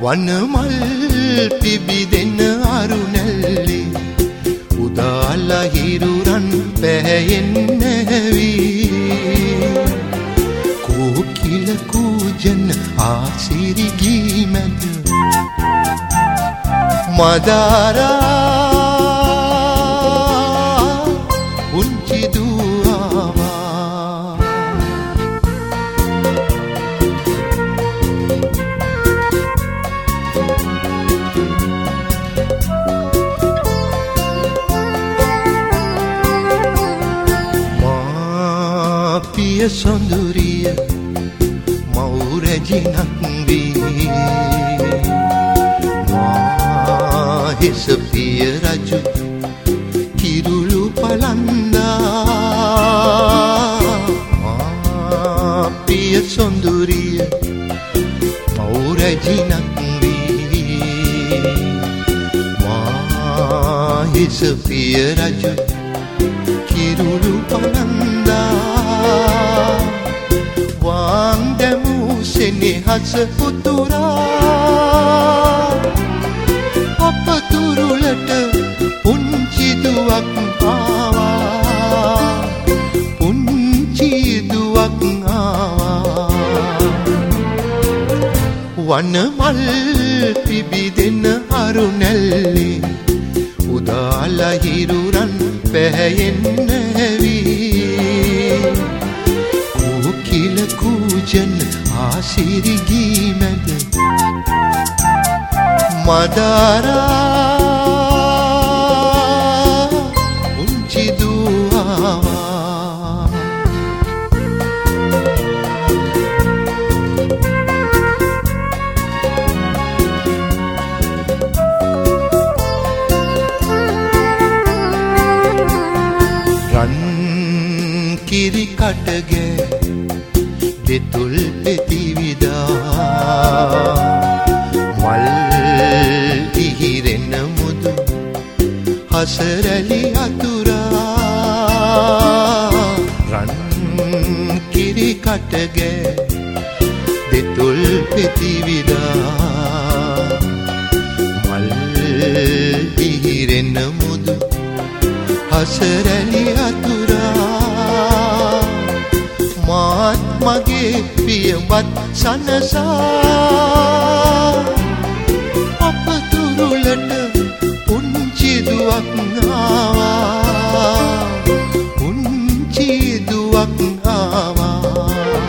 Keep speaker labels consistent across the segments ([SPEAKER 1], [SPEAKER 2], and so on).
[SPEAKER 1] වනමල් පිබිදෙන අරුණැල්ලේ උදාල හිරුරන් පැහැයෙන්න වී කෝකිල කූජන ආසිරිගී මැද මදාරා පුංචි දුවාවා මාපිය සොඳුරිය මවුරැජිනක් වී හිස පිය රජු කිරුළු පලන්දා පිය සොඳුරිය මවුරැජිනක් වී හිස පිය රජු කිරුළු පලන්දා වාන් දැමූ සෙනෙහස උතුරා අපතුරුලට පුංචි දුවක් ආවා පුංචි දුවක් ආවා වනමල් පිබිදෙන අරුණැල්ලේ උදාල හිරුරන් පැහැයෙන්න වී කෝකිල කූජන ආසිරිගී මැද මදාරා පුංචි දුවාවා රන් කිරි කටගේ දෙතුල් පෙතිවිදා මල් ඉහිරෙන මුදු හසරැලි අතුරා රන් කිරි කටගේ දෙතුල් පෙතිවිදා මල් ඉහිරෙන මුදු හසරැලි අතුරා මාත් මගේ පියවත් සනසා අපතුරුලට පුංචි දුවක් ආවා පුංචි දුවක් ආවා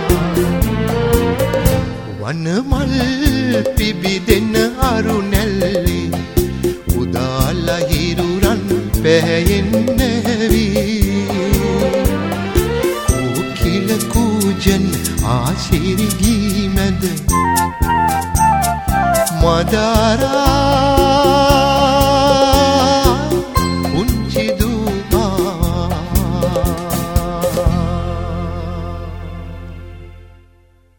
[SPEAKER 1] වනමල් පිබිදෙන අරුණැල්ලේ උදාල හිරුරන් පැහැයෙන්න වී කෝකිල කූජන ආසිරිගී මැද මදාරා